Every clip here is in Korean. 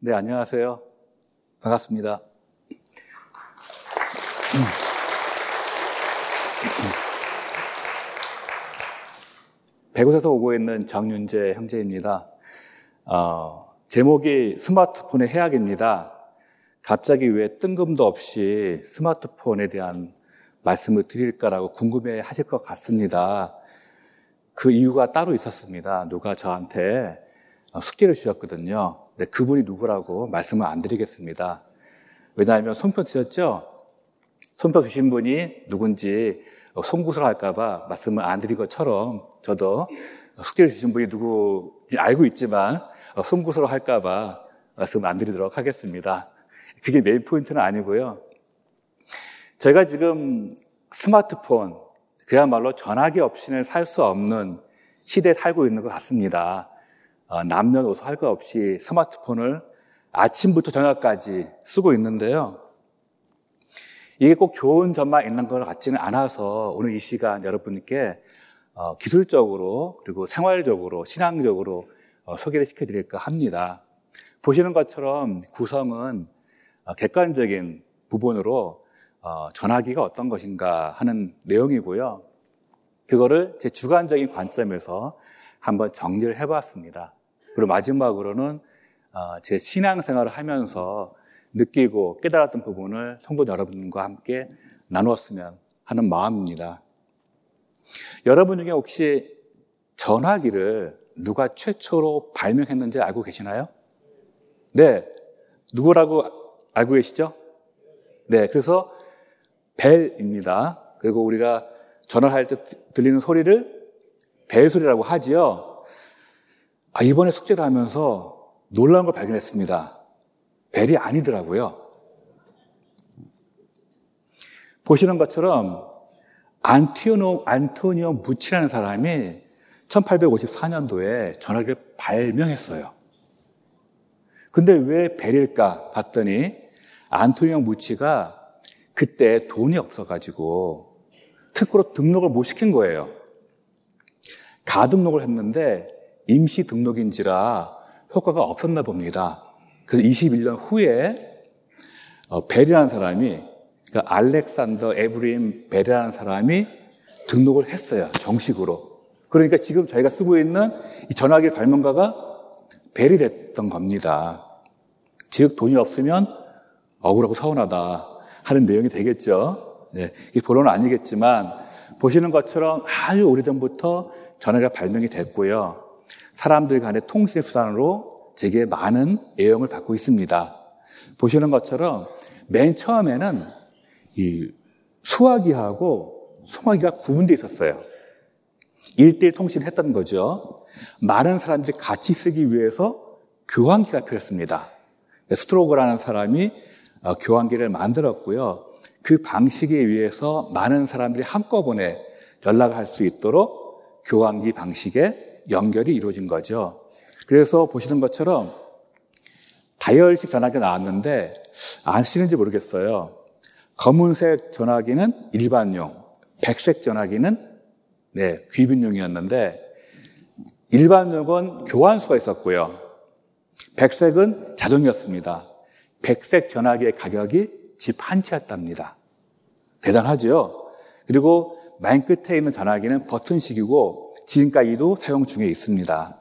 네, 안녕하세요. 반갑습니다. 백옷에서 오고 있는 정윤재 형제입니다. 제목이 스마트폰의 해악입니다. 갑자기 왜 뜬금도 없이 스마트폰에 대한 말씀을 드릴까라고 궁금해 하실 것 같습니다. 그 이유가 따로 있었습니다. 누가 저한테 숙제를 주셨거든요. 근데 그분이 누구라고 말씀을 안 드리겠습니다. 왜냐하면 손표 주셨죠? 손표 주신 분이 누군지 송구스러 할까봐 말씀을 안 드린 것처럼 저도 숙제를 주신 분이 누구인지 알고 있지만 송구스러 할까봐 말씀을 안 드리도록 하겠습니다. 그게 메인 포인트는 아니고요. 저희가 지금 스마트폰, 그야말로 전화기 없이는 살 수 없는 시대에 살고 있는 것 같습니다. 남녀노소 할 것 없이 스마트폰을 아침부터 저녁까지 쓰고 있는데요. 이게 꼭 좋은 점만 있는 것 같지는 않아서 오늘 이 시간 여러분께 기술적으로 그리고 생활적으로 신앙적으로 소개를 시켜드릴까 합니다. 보시는 것처럼 구성은 객관적인 부분으로 전화기가 어떤 것인가 하는 내용이고요. 그거를 제 주관적인 관점에서 한번 정리를 해봤습니다. 그리고 마지막으로는 제 신앙생활을 하면서 느끼고 깨달았던 부분을 성도 여러분과 함께 나누었으면 하는 마음입니다. 여러분 중에 혹시 전화기를 누가 최초로 발명했는지 알고 계시나요? 네. 누구라고 알고 계시죠? 네. 그래서 벨입니다. 그리고 우리가 전화할 때 들리는 소리를 벨 소리라고 하지요. 이번에 숙제를 하면서 놀라운 걸 발견했습니다. 벨이 아니더라고요. 보시는 것처럼 안토니오 무치라는 사람이 1854년도에 전화기를 발명했어요. 근데 왜 벨일까 봤더니 안토니오 무치가 그때 돈이 없어가지고 특허로 등록을 못 시킨 거예요. 가등록을 했는데 임시 등록인지라 효과가 없었나 봅니다. 그래서 21년 후에 벨이라는 사람이, 그러니까 알렉산더 에브림 벨이라는 사람이 등록을 했어요. 정식으로. 그러니까 지금 저희가 쓰고 있는 이 전화기 발명가가 벨이 됐던 겁니다. 즉 돈이 없으면 억울하고 서운하다 하는 내용이 되겠죠. 네, 이게 본론은 아니겠지만 보시는 것처럼 아주 오래전부터 전화기가 발명이 됐고요. 사람들 간의 통신의 수단으로 되게 많은 애용을 받고 있습니다. 보시는 것처럼 맨 처음에는 이 수화기하고 송화기가 구분되어 있었어요. 1대1 통신을 했던 거죠. 많은 사람들이 같이 쓰기 위해서 교환기가 필요했습니다. 스트로그라는 사람이 교환기를 만들었고요. 그 방식에 의해서 많은 사람들이 한꺼번에 연락을 할 수 있도록 교환기 방식의 연결이 이루어진 거죠. 그래서 보시는 것처럼 다이얼식 전화기가 나왔는데 아시는지 모르겠어요. 검은색 전화기는 일반용, 백색 전화기는 귀빈용이었는데 일반용은 교환수가 있었고요. 백색은 자동이었습니다. 백색 전화기의 가격이 집 한 채였답니다. 대단하죠? 그리고 맨 끝에 있는 전화기는 버튼식이고 지금까지도 사용 중에 있습니다.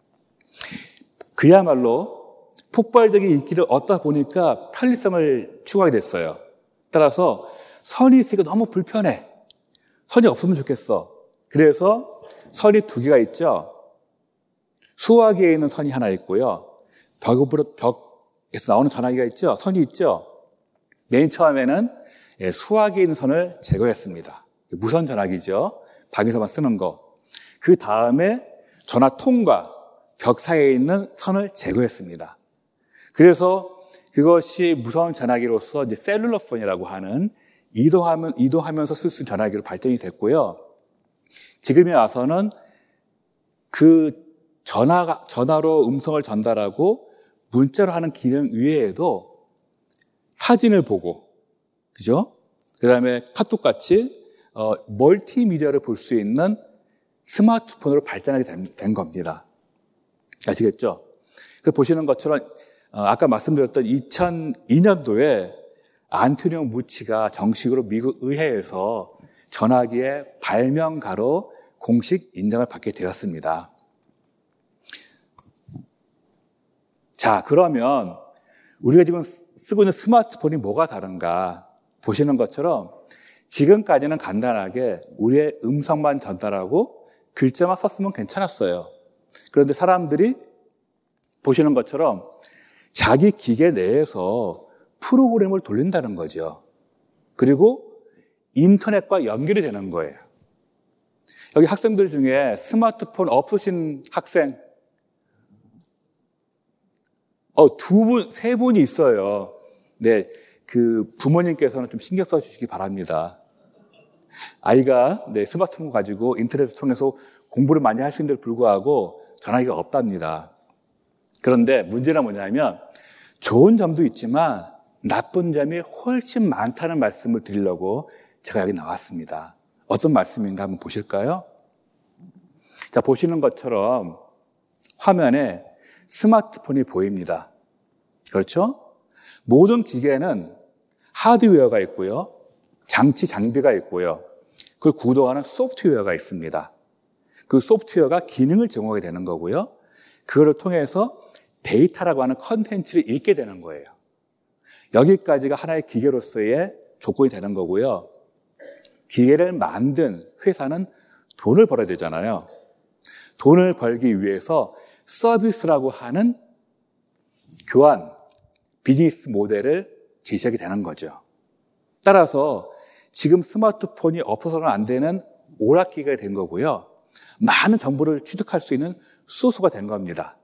그야말로 폭발적인 인기를 얻다 보니까 편리성을 추구하게 됐어요. 따라서 선이 있으니까 너무 불편해. 선이 없으면 좋겠어. 그래서 선이 2개가 있죠. 수화기에 있는 선이 하나 있고요. 벽에서 나오는 전화기가 있죠. 선이 있죠. 맨 처음에는 수화기에 있는 선을 제거했습니다. 무선 전화기죠. 방에서만 쓰는 거. 그 다음에 전화통과 벽 사이에 있는 선을 제거했습니다. 그래서 그것이 무선 전화기로서 이제 셀룰러폰이라고 하는 이동하면서 쓸 수 있는 전화기로 발전이 됐고요. 지금에 와서는 그 전화로 음성을 전달하고 문자로 하는 기능 외에도 사진을 보고, 그죠? 그 다음에 카톡같이 멀티미디어를 볼 수 있는 스마트폰으로 발전하게 된 겁니다. 아시겠죠? 그 보시는 것처럼 아까 말씀드렸던 2002년도에 안토니오 무치가 정식으로 미국 의회에서 전화기의 발명가로 공식 인정을 받게 되었습니다. 자, 그러면 우리가 지금 쓰고 있는 스마트폰이 뭐가 다른가 보시는 것처럼 지금까지는 간단하게 우리의 음성만 전달하고 글자만 썼으면 괜찮았어요. 그런데 사람들이 보시는 것처럼 자기 기계 내에서 프로그램을 돌린다는 거죠. 그리고 인터넷과 연결이 되는 거예요. 여기 학생들 중에 스마트폰 없으신 학생, 세 분이 있어요. 네, 그 부모님께서는 좀 신경 써주시기 바랍니다. 아이가 스마트폰 가지고 인터넷을 통해서 공부를 많이 할 수 있는데도 불구하고 전화기가 없답니다. 그런데 문제는 뭐냐면 좋은 점도 있지만 나쁜 점이 훨씬 많다는 말씀을 드리려고 제가 여기 나왔습니다. 어떤 말씀인가 한번 보실까요? 자, 보시는 것처럼 화면에 스마트폰이 보입니다. 그렇죠? 모든 기계는 하드웨어가 있고요. 장비가 있고요. 그걸 구동하는 소프트웨어가 있습니다. 그 소프트웨어가 기능을 제공하게 되는 거고요. 그거를 통해서 데이터라고 하는 컨텐츠를 읽게 되는 거예요. 여기까지가 하나의 기계로서의 조건이 되는 거고요. 기계를 만든 회사는 돈을 벌어야 되잖아요. 돈을 벌기 위해서 서비스라고 하는 교환, 비즈니스 모델을 제시하게 되는 거죠. 따라서 지금 스마트폰이 없어서는 안 되는 오락기가 된 거고요. 많은 정보를 취득할 수 있는 소스가 된 겁니다.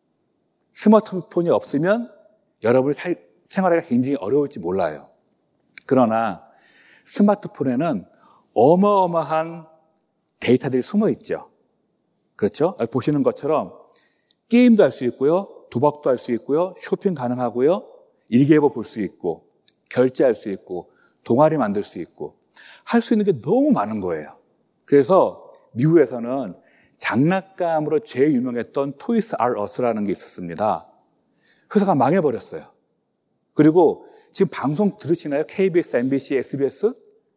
스마트폰이 없으면 여러분의 생활하기가 굉장히 어려울지 몰라요. 그러나 스마트폰에는 어마어마한 데이터들이 숨어 있죠. 그렇죠? 보시는 것처럼 게임도 할 수 있고요. 도박도 할 수 있고요. 쇼핑 가능하고요. 일기예보 볼 수 있고 결제할 수 있고 동아리 만들 수 있고 할 수 있는 게 너무 많은 거예요. 그래서 미국에서는 장난감으로 제일 유명했던 토이스 R 어스라는 게 있었습니다. 회사가 망해버렸어요. 그리고 지금 방송 들으시나요? KBS, MBC, SBS?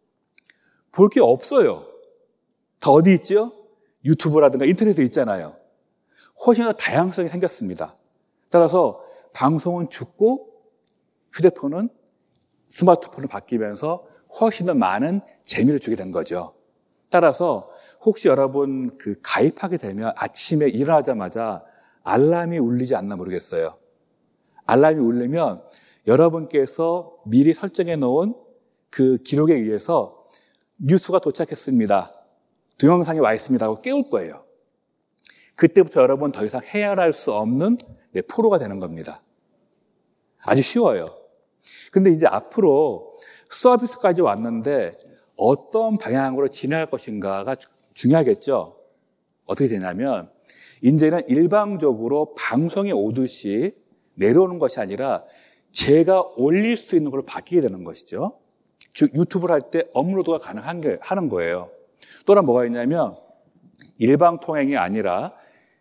볼 게 없어요. 다 어디 있죠? 유튜브라든가 인터넷에 있잖아요. 훨씬 더 다양성이 생겼습니다. 따라서 방송은 죽고 휴대폰은 스마트폰으로 바뀌면서 훨씬 더 많은 재미를 주게 된 거죠. 따라서 혹시 여러분 가입하게 되면 아침에 일어나자마자 알람이 울리지 않나 모르겠어요. 알람이 울리면 여러분께서 미리 설정해 놓은 그 기록에 의해서 뉴스가 도착했습니다. 동영상이 와 있습니다 하고 깨울 거예요. 그때부터 여러분 더 이상 헤아릴 수 없는 프로가 되는 겁니다. 아주 쉬워요. 근데 이제 앞으로 서비스까지 왔는데 어떤 방향으로 진행할 것인가가 중요하겠죠. 어떻게 되냐면 이제는 일방적으로 방송이 오듯이 내려오는 것이 아니라 제가 올릴 수 있는 걸로 바뀌게 되는 것이죠. 즉 유튜브를 할 때 업로드가 가능한 거예요. 또 하나 뭐가 있냐면 일방 통행이 아니라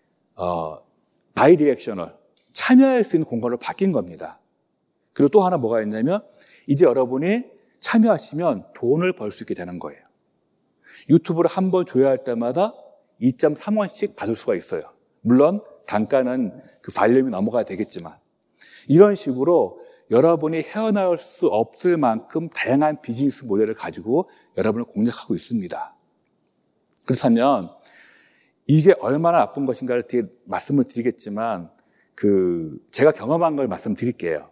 바이디렉셔널 참여할 수 있는 공간으로 바뀐 겁니다. 그리고 또 하나 뭐가 있냐면 이제 여러분이 참여하시면 돈을 벌 수 있게 되는 거예요. 유튜브를 한 번 조회할 때마다 2.3원씩 받을 수가 있어요. 물론 단가는 그 발륨이 넘어가야 되겠지만 이런 식으로 여러분이 헤어나올 수 없을 만큼 다양한 비즈니스 모델을 가지고 여러분을 공략하고 있습니다. 그렇다면 이게 얼마나 나쁜 것인가를 뒤에 말씀을 드리겠지만 제가 경험한 걸 말씀드릴게요.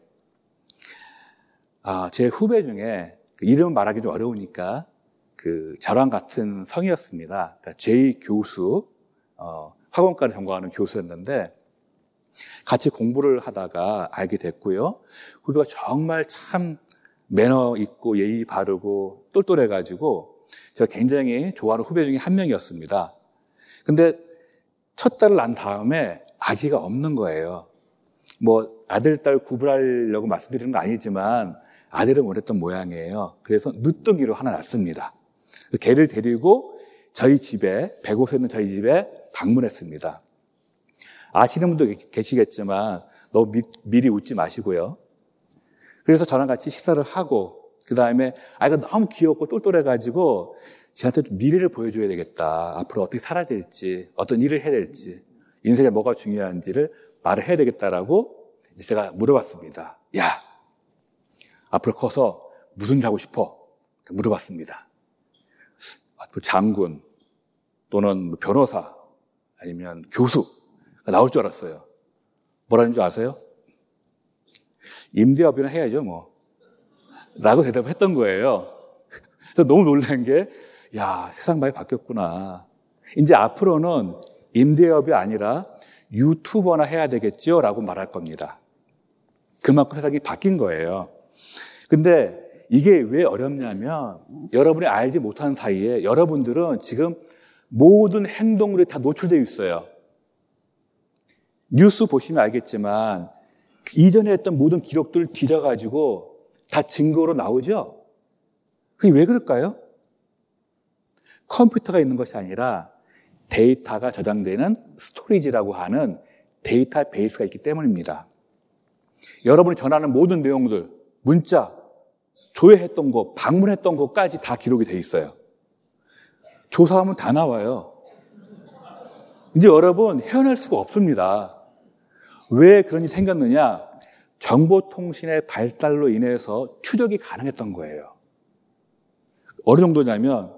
제 후배 중에 이름 말하기 좀 어려우니까 저랑 같은 성이었습니다. 그러니까 제2 교수, 학원과를 전공하는 교수였는데 같이 공부를 하다가 알게 됐고요. 후배가 정말 참 매너 있고 예의 바르고 똘똘해가지고 제가 굉장히 좋아하는 후배 중에 한 명이었습니다. 근데 첫 딸을 낳은 다음에 아기가 없는 거예요. 아들, 딸 구분하려고 말씀드리는 거 아니지만 아들을 원했던 모양이에요. 그래서 늦둥이로 하나 낳습니다. 걔를 데리고 저희 집에, 105세 있는 저희 집에 방문했습니다. 아시는 분도 계시겠지만 너무 미리 웃지 마시고요. 그래서 저랑 같이 식사를 하고 그 다음에 아이가 너무 귀엽고 똘똘해가지고 쟤한테 좀 미래를 보여줘야 되겠다. 앞으로 어떻게 살아야 될지, 어떤 일을 해야 될지, 인생에 뭐가 중요한지를 말을 해야 되겠다라고 제가 물어봤습니다. 야, 앞으로 커서 무슨 일 하고 싶어? 물어봤습니다. 장군 또는 변호사 아니면 교수가 나올 줄 알았어요. 뭐라는 줄 아세요? 임대업이나 해야죠 뭐 라고 대답을 했던 거예요. 그래서 너무 놀란 게 야, 세상 많이 바뀌었구나. 이제 앞으로는 임대업이 아니라 유튜버나 해야 되겠죠 라고 말할 겁니다. 그만큼 세상이 바뀐 거예요. 근데 이게 왜 어렵냐면 여러분이 알지 못하는 사이에 여러분들은 지금 모든 행동들이 다 노출되어 있어요. 뉴스 보시면 알겠지만 이전에 했던 모든 기록들을 뒤져가지고 다 증거로 나오죠? 그게 왜 그럴까요? 컴퓨터가 있는 것이 아니라 데이터가 저장되는 스토리지라고 하는 데이터베이스가 있기 때문입니다. 여러분이 전하는 모든 내용들, 문자, 조회했던 거, 방문했던 것까지 다 기록이 돼 있어요. 조사하면 다 나와요. 이제 여러분 헤어날 수가 없습니다. 왜 그런 일이 생겼느냐? 정보통신의 발달로 인해서 추적이 가능했던 거예요. 어느 정도냐면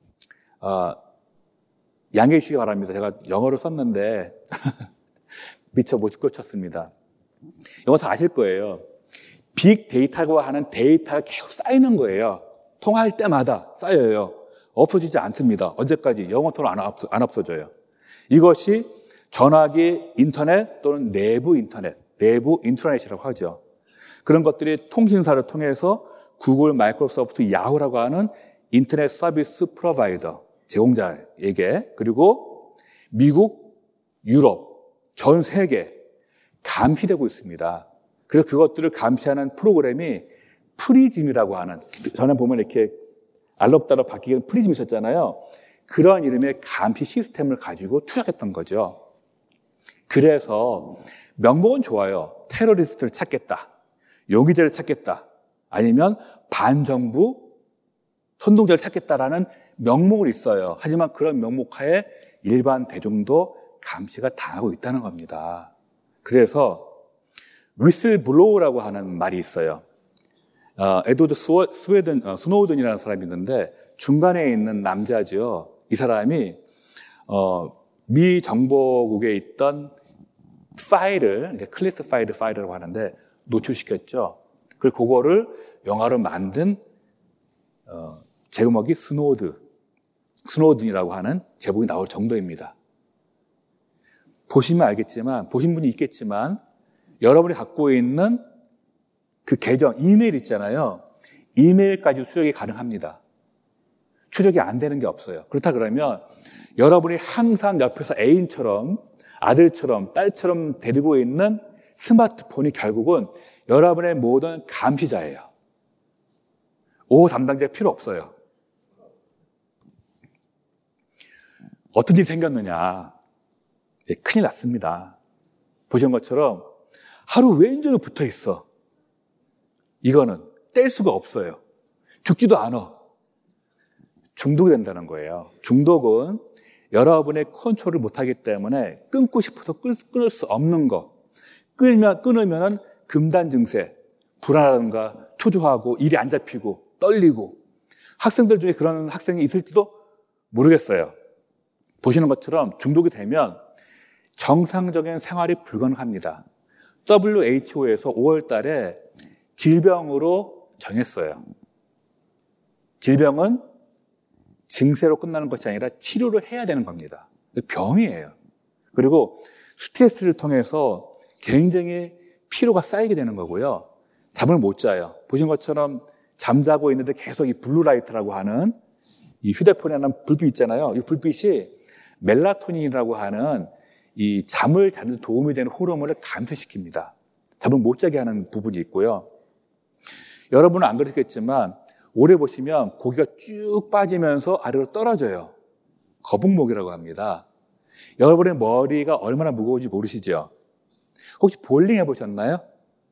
양해해 주시기 바랍니다. 제가 영어를 썼는데 미처 못 고쳤습니다. 영어 다 아실 거예요. 빅데이터라고 하는 데이터가 계속 쌓이는 거예요. 통화할 때마다 쌓여요. 없어지지 않습니다. 언제까지? 영원토록 안 없어져요. 이것이 전화기 인터넷 또는 내부 인트라넷이라고 하죠. 그런 것들이 통신사를 통해서 구글, 마이크로소프트, 야후라고 하는 인터넷 서비스 프로바이더, 제공자에게, 그리고 미국, 유럽, 전 세계 감시되고 있습니다. 그래서 그것들을 감시하는 프로그램이 프리즘이라고 하는, 전에 보면 이렇게 알럽달럽 바뀌는 프리즘이 있었잖아요. 그런 이름의 감시 시스템을 가지고 추적했던 거죠. 그래서 명목은 좋아요. 테러리스트를 찾겠다. 용의자를 찾겠다. 아니면 반정부 선동자를 찾겠다라는 명목은 있어요. 하지만 그런 명목하에 일반 대중도 감시가 당하고 있다는 겁니다. 그래서 위슬블로우라고 하는 말이 있어요. 에드워드 스노우든이라는 사람이 있는데 중간에 있는 남자죠. 이 사람이 미 정보국에 있던 파일을 클래스 파일이라고 하는데 노출시켰죠. 그리고 그거를 영화로 만든 제목이 스노우든이라고 하는 제목이 나올 정도입니다. 보시면 알겠지만, 보신 분이 있겠지만 여러분이 갖고 있는 그 계정, 이메일 있잖아요. 이메일까지 추적이 가능합니다. 추적이 안 되는 게 없어요. 그렇다 그러면 여러분이 항상 옆에서 애인처럼, 아들처럼, 딸처럼 데리고 있는 스마트폰이 결국은 여러분의 모든 감시자예요. 오후 담당자 필요 없어요. 어떤 일이 생겼느냐. 큰일 났습니다. 보신 것처럼 하루 왼쪽으로 붙어 있어. 이거는 뗄 수가 없어요. 죽지도 않아. 중독이 된다는 거예요. 중독은 여러분의 컨트롤을 못하기 때문에 끊고 싶어도 끊을 수 없는 거. 끊으면은 금단 증세, 불안하던가 초조하고 일이 안 잡히고 떨리고 학생들 중에 그런 학생이 있을지도 모르겠어요. 보시는 것처럼 중독이 되면 정상적인 생활이 불가능합니다. WHO에서 5월 달에 질병으로 정했어요. 질병은 증세로 끝나는 것이 아니라 치료를 해야 되는 겁니다. 병이에요. 그리고 스트레스를 통해서 굉장히 피로가 쌓이게 되는 거고요. 잠을 못 자요. 보신 것처럼 잠자고 있는데 계속 이 블루라이트라고 하는 이 휴대폰에 하는 불빛 있잖아요. 이 불빛이 멜라토닌이라고 하는 이 잠을 자는 데 도움이 되는 호르몬을 감소시킵니다. 잠을 못 자게 하는 부분이 있고요. 여러분은 안 그렇겠지만 오래 보시면 고기가 쭉 빠지면서 아래로 떨어져요. 거북목이라고 합니다. 여러분의 머리가 얼마나 무거운지 모르시죠? 혹시 볼링 해보셨나요?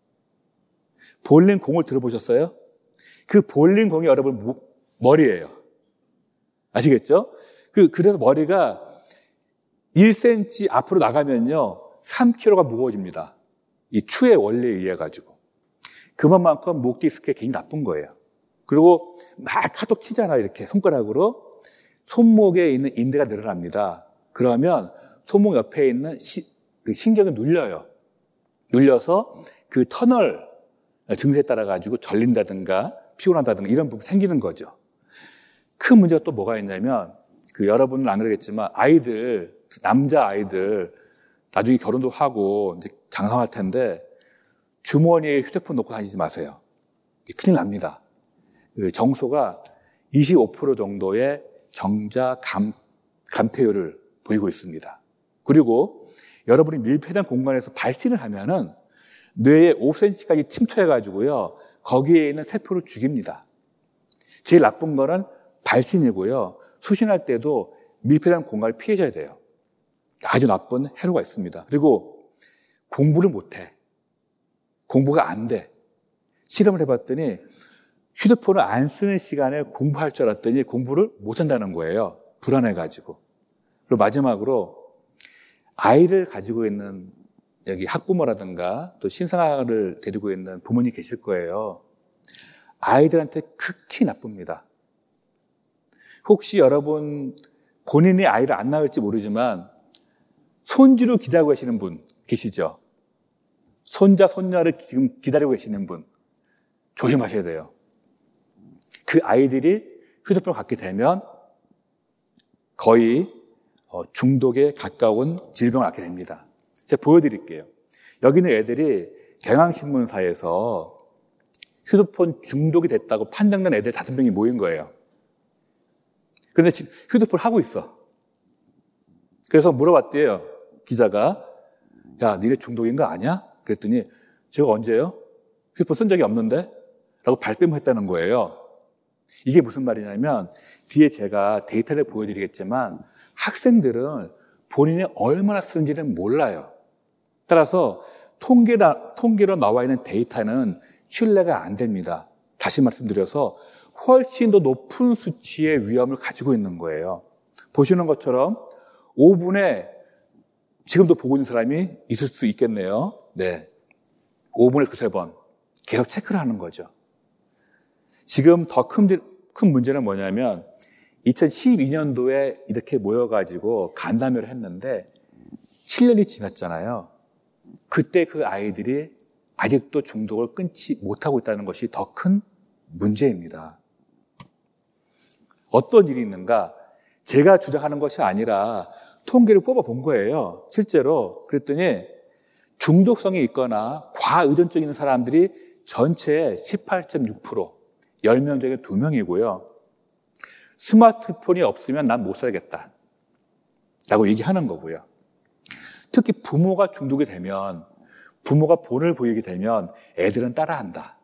볼링 공을 들어보셨어요? 그 볼링 공이 여러분 머리예요. 아시겠죠? 그래서 머리가 1cm 앞으로 나가면요, 3kg가 무거워집니다. 이 추의 원리에 의해 가지고. 그만큼 목 디스크에 굉장히 나쁜 거예요. 그리고 막 카톡 치잖아요. 이렇게 손가락으로. 손목에 있는 인대가 늘어납니다. 그러면 손목 옆에 있는 신경이 눌려요. 눌려서 그 터널 증세에 따라 가지고 절린다든가 피곤하다든가 이런 부분이 생기는 거죠. 큰 문제가 또 뭐가 있냐면, 여러분은 안 그러겠지만 남자 아이들 나중에 결혼도 하고 이제 장성할 텐데 주머니에 휴대폰 놓고 다니지 마세요. 큰일 납니다. 정소가 25% 정도의 정자 감퇴율을 보이고 있습니다. 그리고 여러분이 밀폐된 공간에서 발신을 하면은 뇌에 5cm까지 침투해가지고요, 거기에 있는 세포를 죽입니다. 제일 나쁜 거는 발신이고요, 수신할 때도 밀폐된 공간을 피해줘야 돼요. 아주 나쁜 해로가 있습니다. 그리고 공부를 못해. 공부가 안 돼. 실험을 해봤더니 휴대폰을 안 쓰는 시간에 공부할 줄 알았더니 공부를 못한다는 거예요. 불안해가지고. 그리고 마지막으로 아이를 가지고 있는 여기 학부모라든가 또 신생아를 데리고 있는 부모님 계실 거예요. 아이들한테 극히 나쁩니다. 혹시 여러분 본인이 아이를 안 낳을지 모르지만 손주를 기다리고 계시는 분 계시죠? 손자, 손녀를 지금 기다리고 계시는 분 조심하셔야 돼요. 그 아이들이 휴대폰을 갖게 되면 거의 중독에 가까운 질병을 앓게 됩니다. 제가 보여드릴게요. 여기 있는 애들이 경향신문사에서 휴대폰 중독이 됐다고 판정된 애들 5명이 모인 거예요. 그런데 지금 휴대폰을 하고 있어. 그래서 물어봤대요. 기자가, 야, 니네 중독인 거 아니야? 그랬더니 제가 언제요? 휴대폰 쓴 적이 없는데? 라고 발뺌을 했다는 거예요. 이게 무슨 말이냐면 뒤에 제가 데이터를 보여드리겠지만 학생들은 본인이 얼마나 쓰는지는 몰라요. 따라서 통계로 나와 있는 데이터는 신뢰가 안 됩니다. 다시 말씀드려서 훨씬 더 높은 수치의 위험을 가지고 있는 거예요. 보시는 것처럼 5분에 지금도 보고 있는 사람이 있을 수 있겠네요. 네, 5분에 9-3번 계속 체크를 하는 거죠. 지금 더 큰 문제는 뭐냐면 2012년도에 이렇게 모여가지고 간담회를 했는데 7년이 지났잖아요. 그때 그 아이들이 아직도 중독을 끊지 못하고 있다는 것이 더 큰 문제입니다. 어떤 일이 있는가? 제가 주장하는 것이 아니라 통계를 뽑아본 거예요. 실제로. 그랬더니 중독성이 있거나 과의존증 있는 사람들이 전체의 18.6%, 10명 중에 2명이고요. 스마트폰이 없으면 난 못 살겠다 라고 얘기하는 거고요. 특히 부모가 중독이 되면, 부모가 본을 보이게 되면 애들은 따라한다.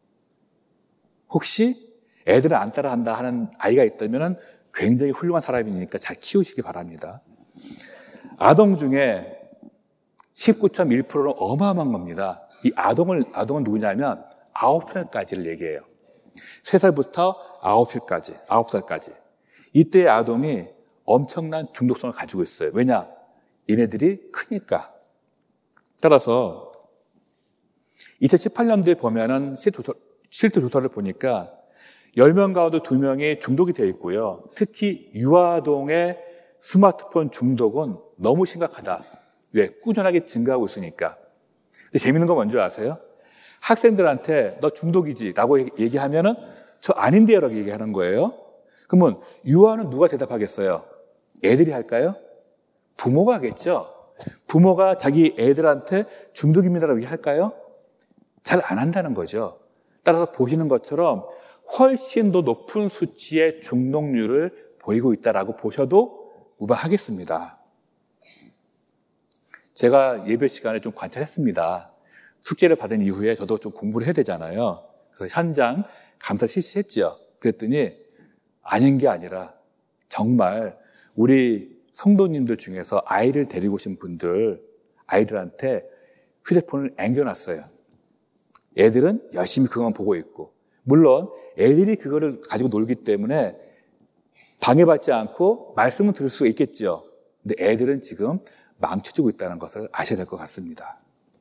혹시 애들은 안 따라한다 하는 아이가 있다면 굉장히 훌륭한 사람이니까 잘 키우시기 바랍니다. 아동 중에 19.1%는 어마어마한 겁니다. 이 아동은 누구냐면 9살까지를 얘기해요. 3살부터 9살까지. 이때의 아동이 엄청난 중독성을 가지고 있어요. 왜냐? 얘네들이 크니까. 따라서 2018년도에 보면은 실제 조사를 보니까 10명 가운데 2명이 중독이 되어 있고요. 특히 유아동의 스마트폰 중독은 너무 심각하다. 왜? 꾸준하게 증가하고 있으니까. 근데 재밌는 거 뭔지 아세요? 학생들한테 너 중독이지 라고 얘기하면은 저 아닌데요 라고 얘기하는 거예요. 그러면 유아는 누가 대답하겠어요? 애들이 할까요? 부모가 하겠죠. 부모가 자기 애들한테 중독입니다 라고 얘기할까요? 잘 안 한다는 거죠. 따라서 보시는 것처럼 훨씬 더 높은 수치의 중독률을 보이고 있다라고 보셔도 무방하겠습니다. 제가 예배 시간에 좀 관찰했습니다. 숙제를 받은 이후에 저도 좀 공부를 해야 되잖아요. 그래서 현장 감사 실시했죠. 그랬더니 아닌 게 아니라 정말 우리 성도님들 중에서 아이를 데리고 오신 분들, 아이들한테 휴대폰을 앵겨놨어요. 애들은 열심히 그것만 보고 있고, 물론 애들이 그거를 가지고 놀기 때문에 방해받지 않고 말씀은 들을 수가 있겠죠. 근데 애들은 지금 망쳐주고 있다는 것을 아셔야 될 것 같습니다.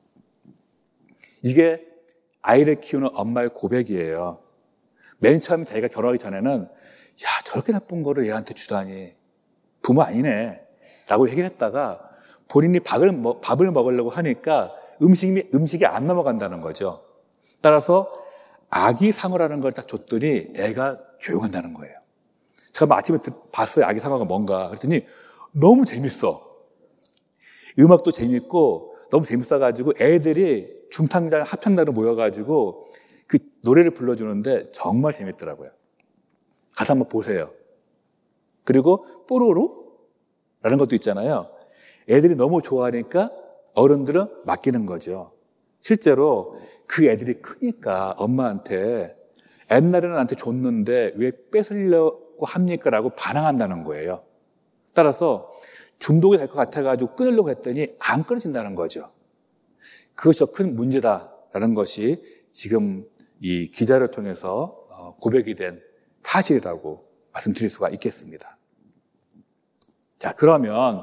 이게 아이를 키우는 엄마의 고백이에요. 맨 처음에 자기가 결혼하기 전에는 야, 저렇게 나쁜 거를 얘한테 주다니 부모 아니네 라고 얘기를 했다가 본인이 밥을 먹으려고 하니까 음식이 안 넘어간다는 거죠. 따라서 아기 상어라는 걸 딱 줬더니 애가 조용한다는 거예요. 제가 아침에 봤어요. 아기 상어가 뭔가. 그랬더니 너무 재밌어. 음악도 재밌고 너무 재밌어가지고 애들이 중탕장, 합창단으로 모여가지고 그 노래를 불러주는데 정말 재밌더라고요. 가서 한번 보세요. 그리고 뽀로로라는 것도 있잖아요. 애들이 너무 좋아하니까 어른들은 맡기는 거죠. 실제로 그 애들이 크니까 엄마한테 옛날에는 나한테 줬는데 왜 뺏으려고 합니까? 라고 반항한다는 거예요. 따라서 중독이 될 것 같아가지고 끊으려고 했더니 안 끊어진다는 거죠. 그것이 더 큰 문제다라는 것이 지금 이 기자를 통해서 고백이 된 사실이라고 말씀드릴 수가 있겠습니다. 자, 그러면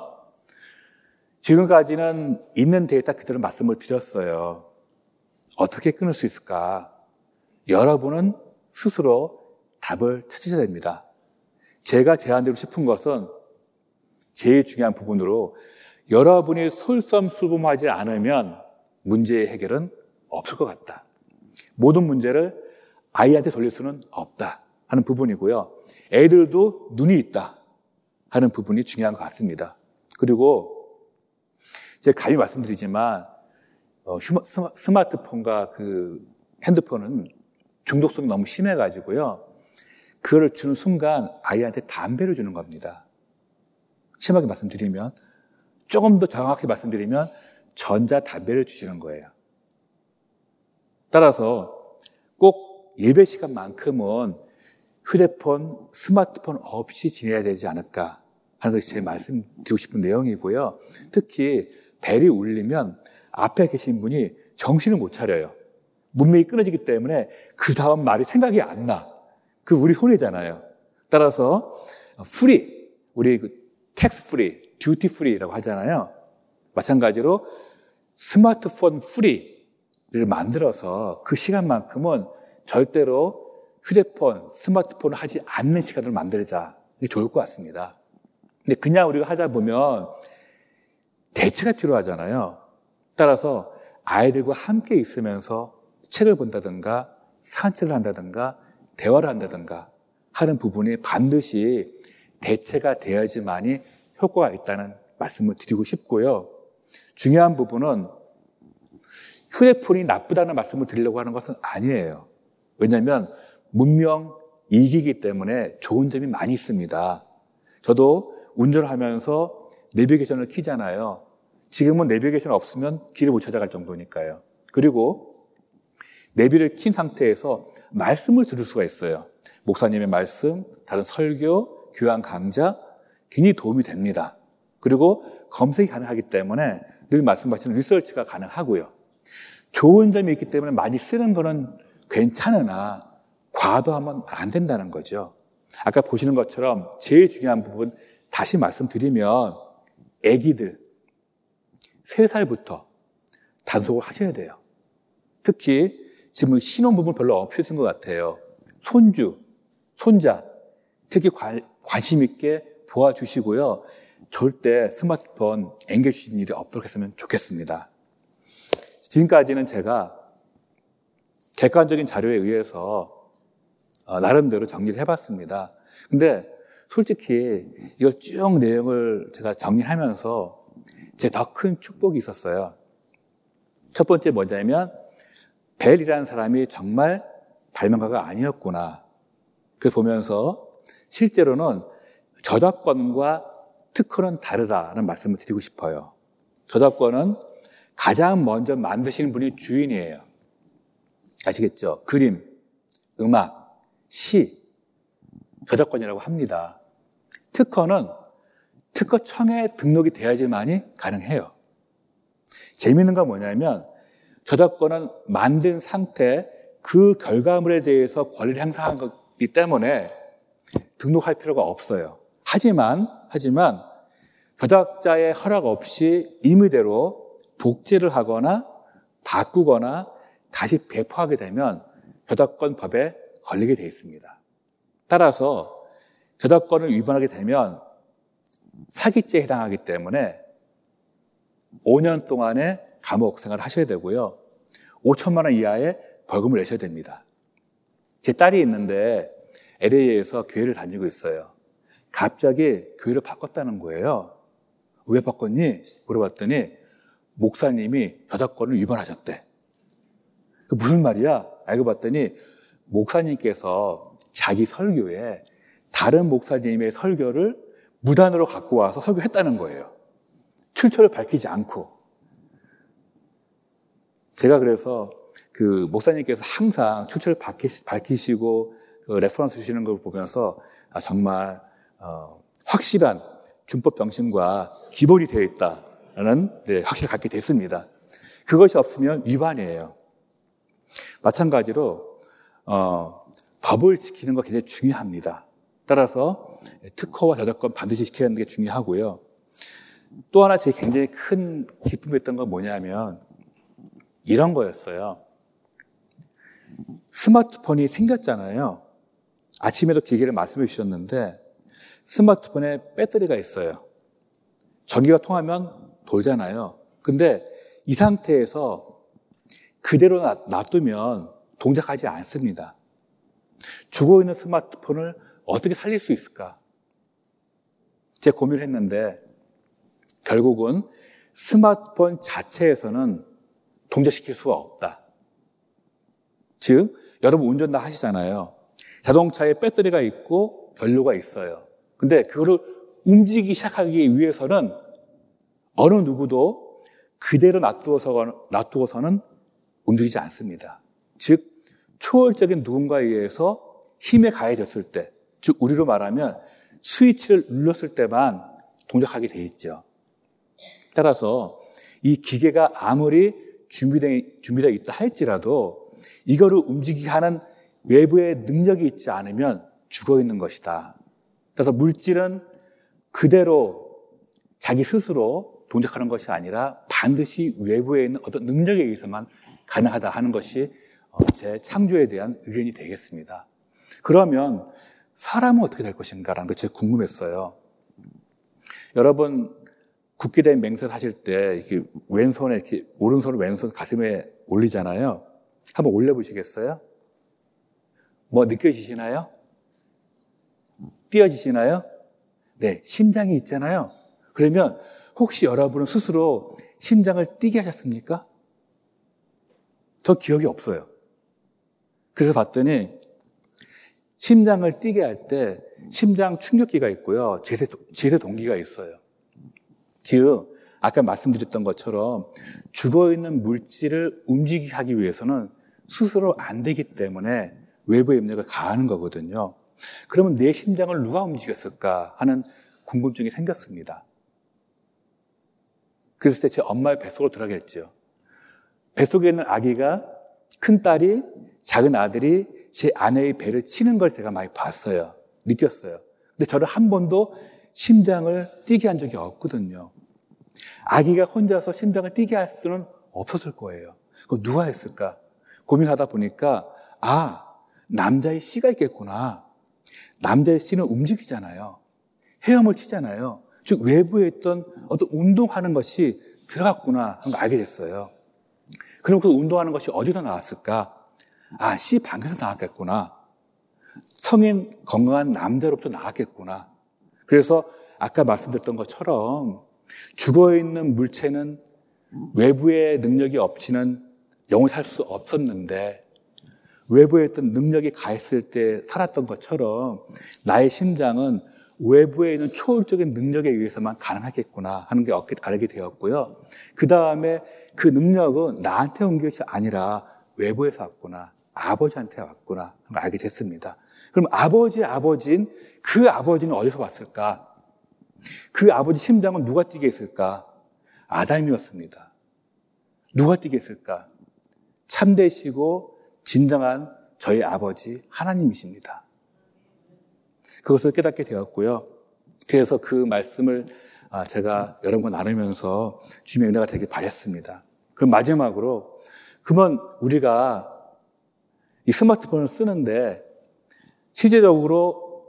지금까지는 있는 데이터 그대로 말씀을 드렸어요. 어떻게 끊을 수 있을까? 여러분은 스스로 답을 찾으셔야 됩니다. 제가 제안드리고 싶은 것은 제일 중요한 부분으로 여러분이 솔선수범하지 않으면 문제의 해결은 없을 것 같다. 모든 문제를 아이한테 돌릴 수는 없다 하는 부분이고요. 애들도 눈이 있다 하는 부분이 중요한 것 같습니다. 그리고 제가 감히 말씀드리지만 스마트폰과 그 핸드폰은 중독성이 너무 심해가지고요. 그걸 주는 순간 아이한테 담배를 주는 겁니다. 심하게 말씀드리면, 조금 더 정확하게 말씀드리면 전자담배를 주시는 거예요. 따라서 꼭 예배 시간만큼은 휴대폰, 스마트폰 없이 지내야 되지 않을까 하는 것이 제 말씀드리고 싶은 내용이고요. 특히 벨이 울리면 앞에 계신 분이 정신을 못 차려요. 문맥이 끊어지기 때문에 그 다음 말이 생각이 안 나. 그 우리 손해잖아요. 따라서 프리, 우리 텍스 프리, 듀티 프리라고 하잖아요. 마찬가지로 스마트폰 프리를 만들어서 그 시간만큼은 절대로 휴대폰, 스마트폰을 하지 않는 시간을 만들자. 이게 좋을 것 같습니다. 근데 그냥 우리가 하다 보면 대체가 필요하잖아요. 따라서 아이들과 함께 있으면서 책을 본다든가 산책을 한다든가 대화를 한다든가 하는 부분이 반드시 대체가 되어야지만이 효과가 있다는 말씀을 드리고 싶고요. 중요한 부분은 휴대폰이 나쁘다는 말씀을 드리려고 하는 것은 아니에요. 왜냐하면 문명 이기기 때문에 좋은 점이 많이 있습니다. 저도 운전을 하면서 내비게이션을 켜잖아요. 지금은 내비게이션 없으면 길을 못 찾아갈 정도니까요. 그리고 내비를 킨 상태에서 말씀을 들을 수가 있어요. 목사님의 말씀, 다른 설교, 교양 강좌 굉장히 도움이 됩니다. 그리고 검색이 가능하기 때문에 늘 말씀하시는 리서치가 가능하고요. 좋은 점이 있기 때문에 많이 쓰는 거는 괜찮으나 과도하면 안 된다는 거죠. 아까 보시는 것처럼 제일 중요한 부분 다시 말씀드리면 아기들 3살부터 단속을 하셔야 돼요. 특히 지금 신혼부부는 별로 없으신 것 같아요. 손주, 손자 특히 관심 있게 보아주시고요. 절대 스마트폰 앵겨주시는 일이 없도록 했으면 좋겠습니다. 지금까지는 제가 객관적인 자료에 의해서 나름대로 정리를 해봤습니다. 근데 솔직히 이거 쭉 내용을 제가 정리하면서 제 더 큰 축복이 있었어요. 첫 번째 뭐냐면 벨이라는 사람이 정말 발명가가 아니었구나. 그걸 보면서 실제로는 저작권과 특허는 다르다는 말씀을 드리고 싶어요. 저작권은 가장 먼저 만드시는 분이 주인이에요. 아시겠죠? 그림, 음악, 시, 저작권이라고 합니다. 특허는 특허청에 등록이 돼야지만이 가능해요. 재미있는 건 뭐냐면 저작권은 만든 상태, 그 결과물에 대해서 권리를 행사한 거기 때문에 등록할 필요가 없어요. 하지만 저작자의 허락 없이 임의대로 복제를 하거나 바꾸거나 다시 배포하게 되면 저작권법에 걸리게 되어 있습니다. 따라서 저작권을 위반하게 되면 사기죄에 해당하기 때문에 5년 동안의 감옥 생활을 하셔야 되고요. 5천만 원 이하의 벌금을 내셔야 됩니다. 제 딸이 있는데 LA에서 교회를 다니고 있어요. 갑자기 교회를 바꿨다는 거예요. 왜 바꿨니? 물어봤더니 목사님이 저작권을 위반하셨대. 무슨 말이야? 알고 봤더니 목사님께서 자기 설교에 다른 목사님의 설교를 무단으로 갖고 와서 설교했다는 거예요. 출처를 밝히지 않고. 제가 그래서 그 목사님께서 항상 출처를 밝히시고 그 레퍼런스 주시는 걸 보면서 정말 확실한 준법 정신과 기본이 되어 있다라는 확신을 갖게 됐습니다. 그것이 없으면 위반이에요. 마찬가지로 법을 지키는 거 굉장히 중요합니다. 따라서 특허와 저작권 반드시 지켜야 하는 게 중요하고요. 또 하나 제 굉장히 큰 기쁨이었던 건 뭐냐면 이런 거였어요. 스마트폰이 생겼잖아요. 아침에도 기계를 말씀해 주셨는데 스마트폰에 배터리가 있어요. 전기가 통하면 돌잖아요. 근데 이 상태에서 그대로 놔두면 동작하지 않습니다. 죽어있는 스마트폰을 어떻게 살릴 수 있을까? 제가 고민을 했는데 결국은 스마트폰 자체에서는 동작시킬 수가 없다. 즉, 여러분 운전 다 하시잖아요. 자동차에 배터리가 있고 연료가 있어요. 근데 그거를 움직이기 시작하기 위해서는 어느 누구도 그대로 놔두어서는 움직이지 않습니다. 즉, 초월적인 누군가에 의해서 힘에 가해졌을 때, 즉 우리로 말하면 스위치를 눌렀을 때만 동작하게 돼 있죠. 따라서 이 기계가 아무리 준비되어 있다 할지라도 이거를 움직이게 하는 외부의 능력이 있지 않으면 죽어 있는 것이다. 그래서 물질은 그대로 자기 스스로 동작하는 것이 아니라 반드시 외부에 있는 어떤 능력에 의해서만 가능하다 하는 것이 제 창조에 대한 의견이 되겠습니다. 그러면 사람은 어떻게 될 것인가라는 게 제가 궁금했어요. 여러분 굳게 된 맹세를 하실 때 이렇게 왼손에 이렇게 오른손을 왼손 가슴에 올리잖아요. 한번 올려보시겠어요? 뭐 느껴지시나요? 뛰어지시나요? 네, 심장이 있잖아요. 그러면 혹시 여러분은 스스로 심장을 뛰게 하셨습니까? 저 기억이 없어요. 그래서 봤더니 심장을 뛰게 할 때 심장 충격기가 있고요. 제세 동기가 있어요. 즉, 아까 말씀드렸던 것처럼 죽어있는 물질을 움직이게 하기 위해서는 스스로 안 되기 때문에 외부의 압력을 가하는 거거든요. 그러면 내 심장을 누가 움직였을까 하는 궁금증이 생겼습니다. 그래서 제 엄마의 뱃속으로 들어가겠죠. 뱃속에 있는 아기가 큰딸이 작은 아들이 제 아내의 배를 치는 걸 제가 많이 봤어요. 느꼈어요. 근데 저를 한 번도 심장을 뛰게 한 적이 없거든요. 아기가 혼자서 심장을 뛰게 할 수는 없었을 거예요. 그거 누가 했을까? 고민하다 보니까 남자의 씨가 있겠구나. 남자의 씨는 움직이잖아요. 헤엄을 치잖아요. 즉 외부에 있던 어떤 운동하는 것이 들어갔구나 하는 걸 알게 됐어요. 그럼 그 운동하는 것이 어디서 나왔을까? 씨 방에서 나왔겠구나. 성인 건강한 남자로부터 나왔겠구나. 그래서 아까 말씀드렸던 것처럼 죽어있는 물체는 외부의 능력이 없이는 영원히 살 수 없었는데 외부에 있던 능력이 가했을 때 살았던 것처럼 나의 심장은 외부에 있는 초월적인 능력에 의해서만 가능하겠구나 하는 게 알게 되었고요. 그 다음에 그 능력은 나한테 온 것이 아니라 외부에서 왔구나. 아버지한테 왔구나 하는 걸 알게 됐습니다. 그럼 아버지인 그 아버지는 어디서 왔을까? 그 아버지 심장은 누가 뛰게 했을까? 아담이었습니다. 누가 뛰게 했을까? 참되시고 진정한 저희 아버지 하나님이십니다. 그것을 깨닫게 되었고요. 그래서 그 말씀을 제가 여러분과 나누면서 주님의 은혜가 되길 바랬습니다. 그럼 마지막으로, 그러면 우리가 이 스마트폰을 쓰는데 실제적으로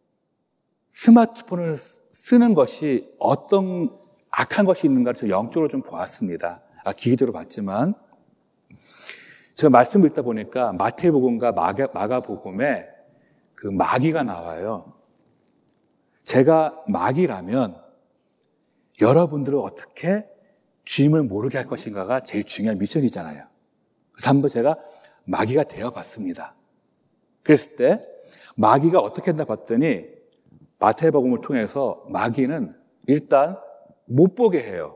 스마트폰을 쓰는 것이 어떤 악한 것이 있는가를 저 영적으로 좀 보았습니다. 기계적으로 봤지만 제가 말씀을 읽다 보니까 마태복음과 마가복음에 그 마귀가 나와요. 제가 마귀라면 여러분들을 어떻게 주임을 모르게 할 것인가가 제일 중요한 미션이잖아요. 그래서 한번 제가 마귀가 되어봤습니다. 그랬을 때 마귀가 어떻게 했나 봤더니 마태복음을 통해서 마귀는 일단 못 보게 해요.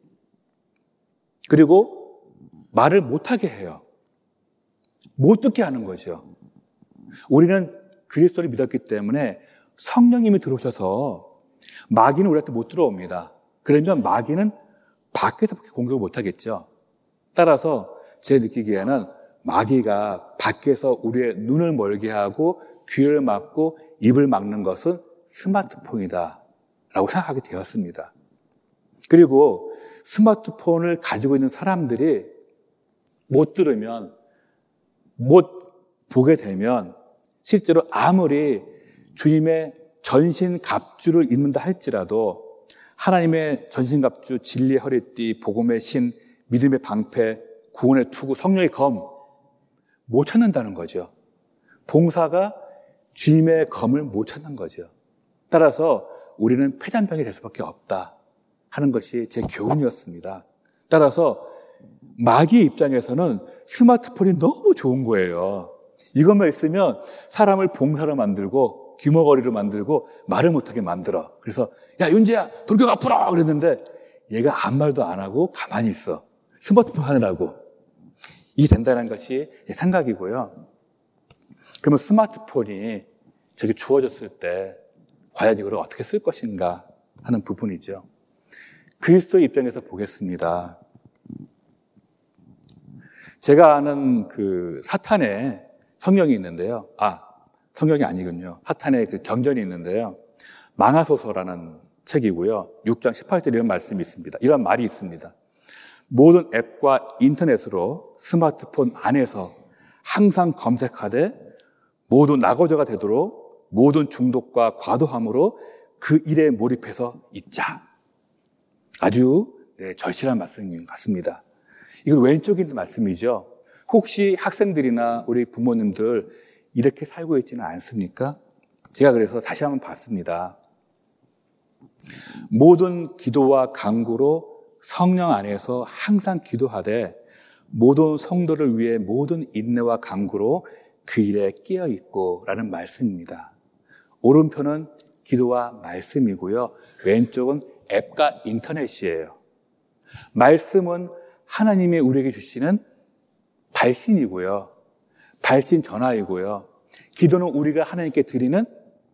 그리고 말을 못하게 해요. 못 듣게 하는 거죠. 우리는 그리스도를 믿었기 때문에 성령님이 들어오셔서 마귀는 우리한테 못 들어옵니다. 그러면 마귀는 밖에서밖에 공격을 못하겠죠. 따라서 제 느끼기에는 마귀가 밖에서 우리의 눈을 멀게 하고 귀를 막고 입을 막는 것은 스마트폰이다 라고 생각하게 되었습니다. 그리고 스마트폰을 가지고 있는 사람들이 못 들으면, 못 보게 되면 실제로 아무리 주님의 전신갑주를 입는다 할지라도 하나님의 전신갑주, 진리의 허리띠, 복음의 신, 믿음의 방패, 구원의 투구, 성령의 검 못 찾는다는 거죠. 봉사가 주님의 검을 못 찾는 거죠. 따라서 우리는 패잔병이 될 수밖에 없다 하는 것이 제 교훈이었습니다. 따라서 마귀의 입장에서는 스마트폰이 너무 좋은 거예요. 이것만 있으면 사람을 봉사로 만들고 귀머거리로 만들고 말을 못하게 만들어. 그래서 야 윤재야 돌격 앞으로 그랬는데 얘가 아무 말도 안 하고 가만히 있어. 스마트폰 하느라고. 이게 된다는 것이 생각이고요. 그러면 스마트폰이 저게 주어졌을 때 과연 이걸 어떻게 쓸 것인가 하는 부분이죠. 그리스도의 입장에서 보겠습니다. 제가 아는 그 사탄의 성경이 있는데요. 성경이 아니군요. 사탄의 그 경전이 있는데요. 망하소서라는 책이고요. 6장 18절 이런 말씀이 있습니다. 이런 말이 있습니다. 모든 앱과 인터넷으로 스마트폰 안에서 항상 검색하되 모두 낙오자가 되도록 모든 중독과 과도함으로 그 일에 몰입해서 있자. 아주 절실한 말씀인 것 같습니다. 이건 왼쪽에 있는 말씀이죠. 혹시 학생들이나 우리 부모님들 이렇게 살고 있지는 않습니까? 제가 그래서 다시 한번 봤습니다. 모든 기도와 간구로 성령 안에서 항상 기도하되 모든 성도를 위해 모든 인내와 간구로 그 일에 깨어있고 라는 말씀입니다. 오른편은 기도와 말씀이고요. 왼쪽은 앱과 인터넷이에요. 말씀은 하나님이 우리에게 주시는 발신이고요. 발신 전화이고요. 기도는 우리가 하나님께 드리는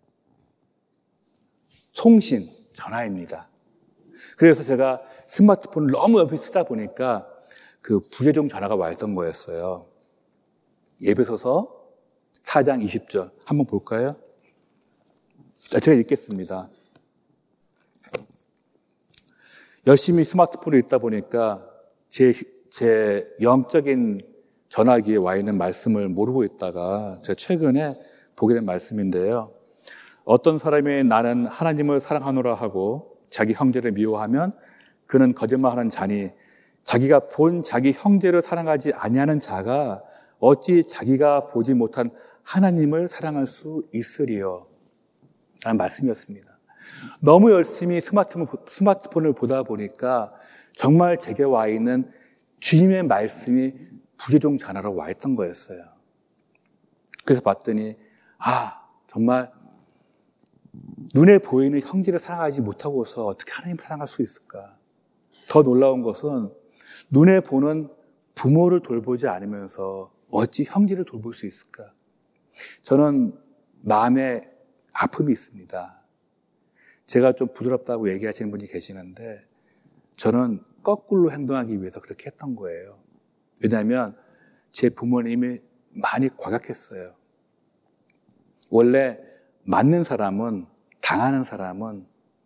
송신 전화입니다. 그래서 제가 스마트폰을 너무 옆에 쓰다 보니까 그 부재중 전화가 와 있던 거였어요. 에베소서 4장 20절 한번 볼까요? 제가 읽겠습니다. 열심히 스마트폰을 읽다 보니까 제 영적인 전화기에 와 있는 말씀을 모르고 있다가 제가 최근에 보게 된 말씀인데요. 어떤 사람이 나는 하나님을 사랑하노라 하고 자기 형제를 미워하면 그는 거짓말하는 자니 자기가 본 자기 형제를 사랑하지 아니하는 자가 어찌 자기가 보지 못한 하나님을 사랑할 수 있으리요? 라는 말씀이었습니다. 너무 열심히 스마트폰을 보다 보니까 정말 제게 와 있는 주님의 말씀이 부재중 전화로 와 있던 거였어요. 그래서 봤더니 정말 눈에 보이는 형제를 사랑하지 못하고서 어떻게 하나님을 사랑할 수 있을까? 더 놀라운 것은 눈에 보는 부모를 돌보지 않으면서 어찌 형제를 돌볼 수 있을까? 저는 마음에 아픔이 있습니다. 제가 좀 부드럽다고 얘기하시는 분이 계시는데 저는 거꾸로 행동하기 위해서 그렇게 했던 거예요. 왜냐하면 제 부모님이 많이 과격했어요. 원래 맞는 사람은, 당하는 사람은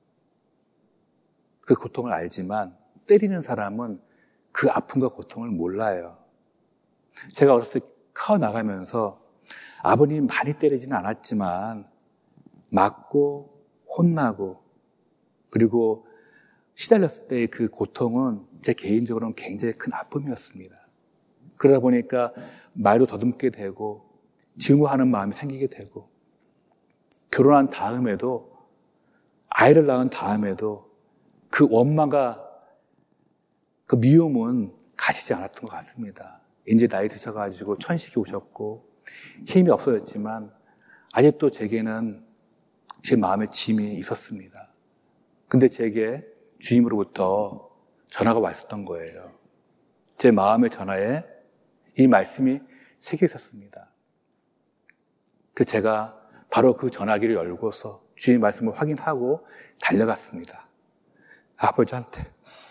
그 고통을 알지만 때리는 사람은 그 아픔과 고통을 몰라요. 제가 어렸을 때 커나가면서 아버님 많이 때리지는 않았지만 맞고 혼나고 그리고 시달렸을 때의 그 고통은 제 개인적으로는 굉장히 큰 아픔이었습니다. 그러다 보니까 말도 더듬게 되고 증오하는 마음이 생기게 되고 결혼한 다음에도 아이를 낳은 다음에도 그 원망과 그 미움은 가시지 않았던 것 같습니다. 이제 나이 드셔가지고 천식이 오셨고 힘이 없어졌지만 아직도 제게는 제 마음에 짐이 있었습니다. 근데 제게 주님으로부터 전화가 왔었던 거예요. 제 마음의 전화에 이 말씀이 새겨 있었습니다. 그래서 제가 바로 그 전화기를 열고서 주님의 말씀을 확인하고 달려갔습니다. 아버지한테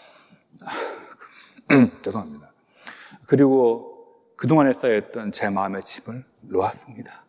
죄송합니다. 그리고 그동안에 쌓여있던 제 마음의 짐을 놓았습니다.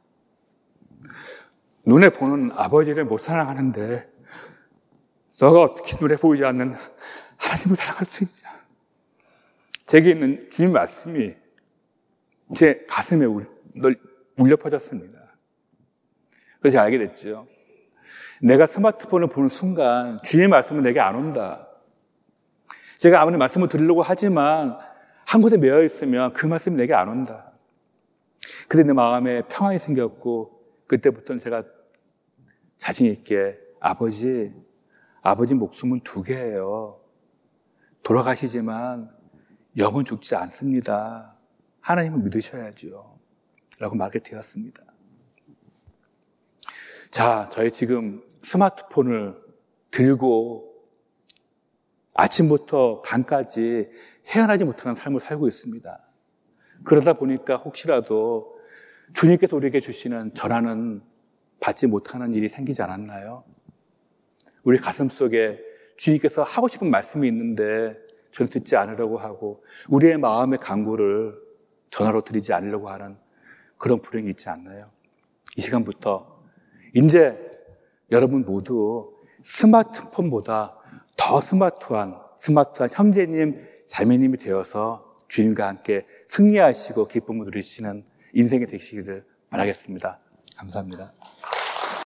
눈에 보는 아버지를 못 사랑하는데 너가 어떻게 눈에 보이지 않는 하나님을 사랑할 수 있냐. 제게 있는 주님 말씀이 제 가슴에 울려 퍼졌습니다. 그래서 제가 알게 됐죠. 내가 스마트폰을 보는 순간 주님의 말씀은 내게 안 온다. 제가 아무리 말씀을 들으려고 하지만 한 곳에 매여 있으면 그 말씀이 내게 안 온다. 그때 내 마음에 평안이 생겼고 그때부터는 제가 자신 있게 아버지 목숨은 2개예요. 돌아가시지만 영은 죽지 않습니다. 하나님을 믿으셔야죠. 라고 말하게 되었습니다. 자, 저희 지금 스마트폰을 들고 아침부터 밤까지 헤어나지 못하는 삶을 살고 있습니다. 그러다 보니까 혹시라도 주님께서 우리에게 주시는 전화는 받지 못하는 일이 생기지 않았나요? 우리 가슴 속에 주님께서 하고 싶은 말씀이 있는데 저는 듣지 않으려고 하고 우리의 마음의 간구를 전화로 드리지 않으려고 하는 그런 불행이 있지 않나요? 이 시간부터 이제 여러분 모두 스마트폰보다 더 스마트한 형제님, 자매님이 되어서 주님과 함께 승리하시고 기쁨을 누리시는 인생이 되시기를 바라겠습니다. 감사합니다.